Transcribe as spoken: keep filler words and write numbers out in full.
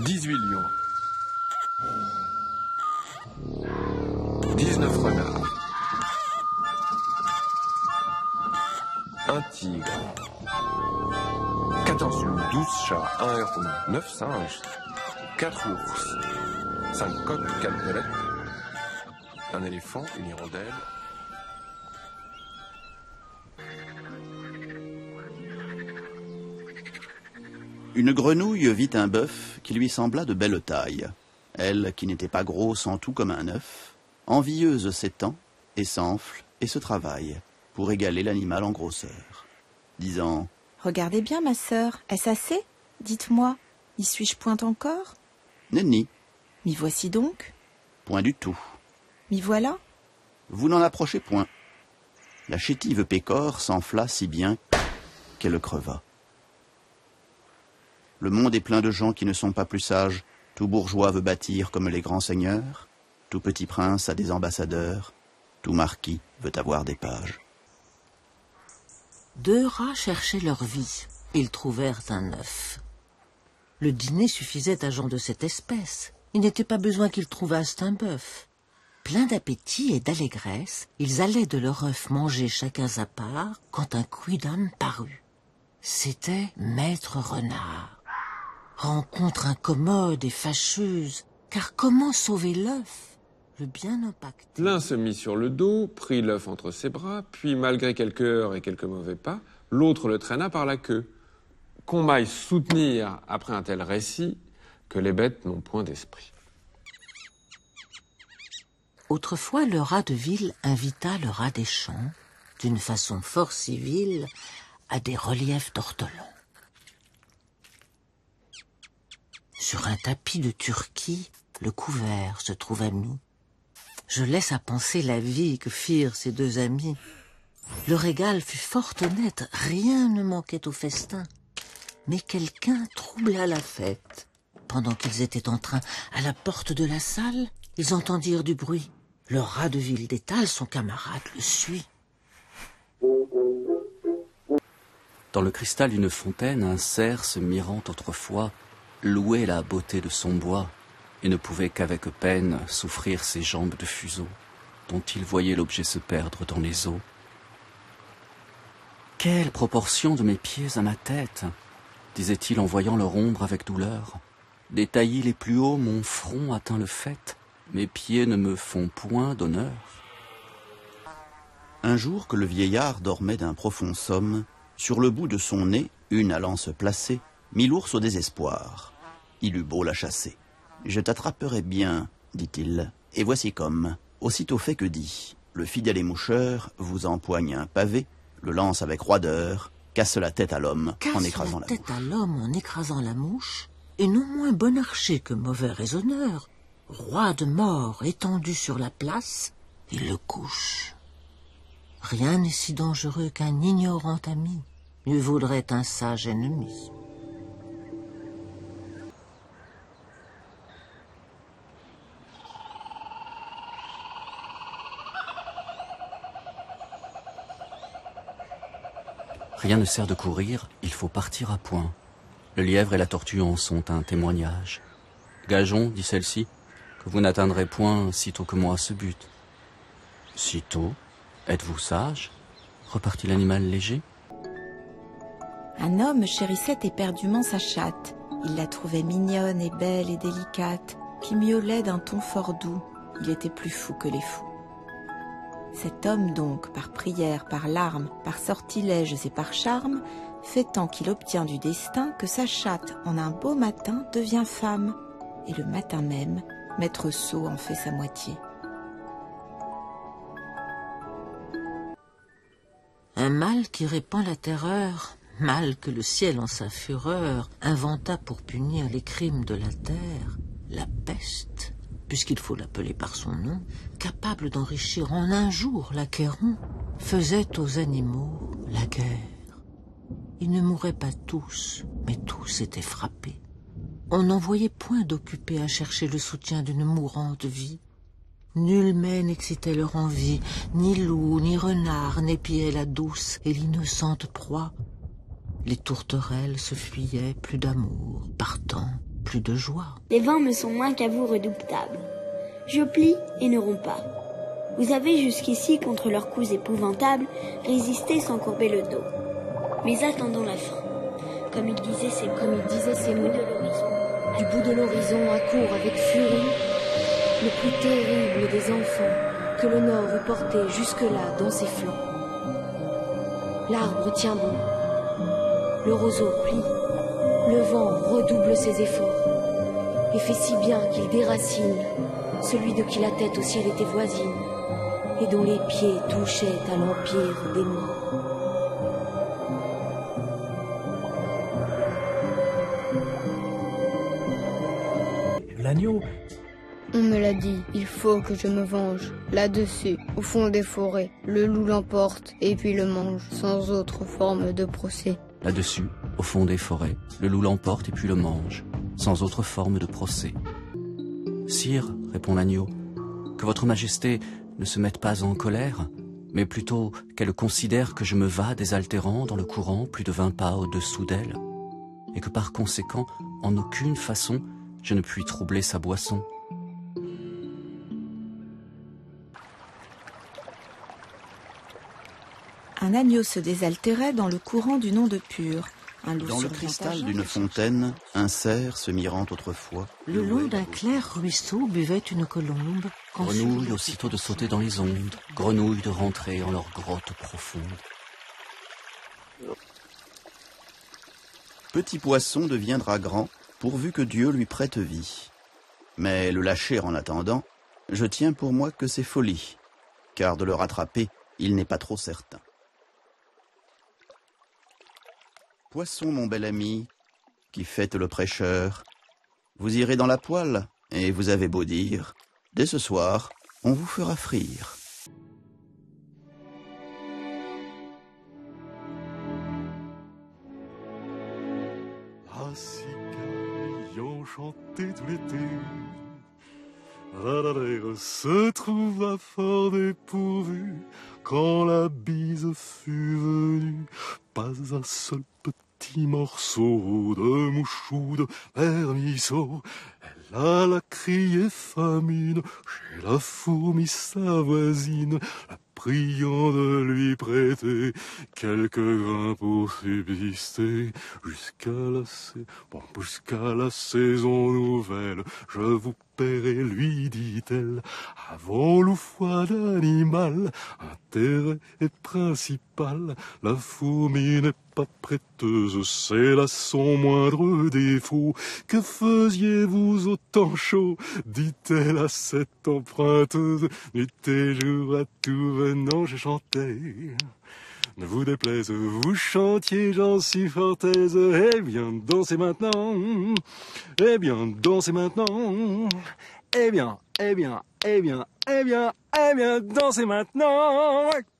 dix-huit lions. dix-neuf renards. Un tigre. quatorze loups, douze chats, un héron, neuf singes, quatre ours, cinq coqs, quatre belettes, un éléphant, une hirondelle. Une grenouille vit un bœuf qui lui sembla de belle taille. Elle, qui n'était pas grosse en tout comme un œuf, envieuse s'étend et s'enfle et se travaille pour égaler l'animal en grosseur, disant « Regardez bien, ma sœur, est-ce assez? Dites-moi, y suis-je point encore? »« Nenni. »« M'y voici donc? »« Point du tout. »« M'y voilà? » Vous n'en approchez point. La chétive pécore s'enfla si bien qu'elle creva. Le monde est plein de gens qui ne sont pas plus sages. Tout bourgeois veut bâtir comme les grands seigneurs. Tout petit prince a des ambassadeurs. Tout marquis veut avoir des pages. Deux rats cherchaient leur vie. Ils trouvèrent un œuf. Le dîner suffisait à gens de cette espèce. Il n'était pas besoin qu'ils trouvassent un bœuf. Pleins d'appétit et d'allégresse, ils allaient de leur œuf manger chacun sa part quand un quidam parut. C'était Maître Renard. Rencontre incommode et fâcheuse, car comment sauver l'œuf, le bien impacté? L'un se mit sur le dos, prit l'œuf entre ses bras, puis malgré quelques heurts et quelques mauvais pas, l'autre le traîna par la queue. Qu'on m'aille soutenir après un tel récit que les bêtes n'ont point d'esprit. Autrefois, le rat de ville invita le rat des champs, d'une façon fort civile, à des reliefs d'ortolans. Sur un tapis de Turquie, le couvert se trouva mis. Je laisse à penser la vie que firent ces deux amis. Le régal fut fort honnête, rien ne manquait au festin. Mais quelqu'un troubla la fête. Pendant qu'ils étaient en train, à la porte de la salle, ils entendirent du bruit. Le rat de ville d'étale, son camarade, le suit. Dans le cristal d'une fontaine, un cerf se mirant autrefois louait la beauté de son bois et ne pouvait qu'avec peine souffrir ses jambes de fuseau, dont il voyait l'objet se perdre dans les eaux. « Quelle proportion de mes pieds à ma tête !» disait-il en voyant leur ombre avec douleur. « Des taillis les plus hauts, mon front atteint le faîte, mes pieds ne me font point d'honneur. » Un jour que le vieillard dormait d'un profond somme, sur le bout de son nez, une allant se placer, mit l'ours au désespoir. Il eut beau la chasser. « Je t'attraperai bien, dit-il, et voici comme. Aussitôt fait que dit. Le fidèle émoucheur vous empoigne un pavé, le lance avec roideur, casse la tête à l'homme en écrasant la, la tête mouche. à l'homme en écrasant la mouche, et non moins bon archer que mauvais raisonneur, roi de mort étendu sur la place, il le couche. Rien n'est si dangereux qu'un ignorant ami, mieux vaudrait un sage ennemi. Rien ne sert de courir, il faut partir à point. Le lièvre et la tortue en sont un témoignage. Gageons, dit celle-ci, que vous n'atteindrez point sitôt que moi ce but. Sitôt? Êtes-vous sage? Repartit l'animal léger. Un homme chérissait éperdument sa chatte. Il la trouvait mignonne et belle et délicate, qui miaulait d'un ton fort doux. Il était plus fou que les fous. Cet homme donc, par prière, par larmes, par sortilèges et par charmes, fait tant qu'il obtient du destin que sa chatte, en un beau matin, devient femme. Et le matin même, Maître Sot en fait sa moitié. Un mal qui répand la terreur, mal que le ciel en sa fureur inventa pour punir les crimes de la terre, la peste, puisqu'il faut l'appeler par son nom, capable d'enrichir en un jour l'acquérant, faisait aux animaux la guerre. Ils ne mouraient pas tous, mais tous étaient frappés. On n'en voyait point d'occupés à chercher le soutien d'une mourante vie. Nul mets n'excitait leur envie, ni loup, ni renard n'épiaient la douce et l'innocente proie. Les tourterelles se fuyaient plus d'amour, partant plus de joie. Les vents me sont moins qu'à vous redoutables. Je plie et ne romps pas. Vous avez jusqu'ici, contre leurs coups épouvantables, résisté sans courber le dos. Mais attendons la fin. Comme il disait ces mots, Comme il disait ces mots, de l'horizon. du bout de l'horizon accourt avec furie le plus terrible des enfants que le Nord eût porté jusque-là dans ses flancs. L'arbre tient bon, le roseau plie, le vent redouble ses efforts et fait si bien qu'il déracine celui de qui la tête au ciel était voisine et dont les pieds touchaient à l'empire des morts. L'agneau. On me l'a dit, il faut que je me venge. Là-dessus, au fond des forêts, le loup l'emporte et puis le mange, sans autre forme de procès. Là-dessus, au fond des forêts, le loup l'emporte et puis le mange, sans autre forme de procès. Sire, répond l'agneau, que votre majesté ne se mette pas en colère, mais plutôt qu'elle considère que je me vas désaltérant dans le courant plus de vingt pas au-dessous d'elle, et que par conséquent, en aucune façon, je ne puis troubler sa boisson. Un agneau se désaltérait dans le courant du nom de Pur. Un loup Dans le survint cristal à d'une Jean. fontaine, un cerf se mirant autrefois. Le long d'un clair ruisseau buvait une colombe. quand Grenouille sur- aussitôt de sauter dans les ondes, grenouille de rentrer en leur grotte profonde. Petit poisson deviendra grand, pourvu que Dieu lui prête vie. Mais le lâcher en attendant, je tiens pour moi que c'est folie, car de le rattraper, il n'est pas trop certain. Poisson, mon bel ami, qui faites le prêcheur, vous irez dans la poêle, et vous avez beau dire, dès ce soir, on vous fera frire. La cigale ayant chanté tout l'été, Radadère se trouva fort dépourvu quand la bise fut venue. Pas un seul petit morceau de mouche ou de vermisseau. Elle alla crier famine chez la fourmi sa voisine, la priant de lui prêter quelques grains pour subsister jusqu'à la, sa... bon, jusqu'à la saison nouvelle. Je vous paierai, lui dit-elle, avant l'oufoie d'animal. Intérêt est principal, la fourmi n'est pas prêteuse, c'est là son moindre défaut. Que faisiez-vous au temps chaud, dit-elle à cette emprunteuse. Nuit et jour à tout venant je chantais. Ne vous déplaise, vous chantiez, j'en suis fort aise. Eh bien, dansez maintenant. Eh bien, dansez maintenant. Eh bien, eh bien, eh bien, eh bien, eh bien, dansez maintenant.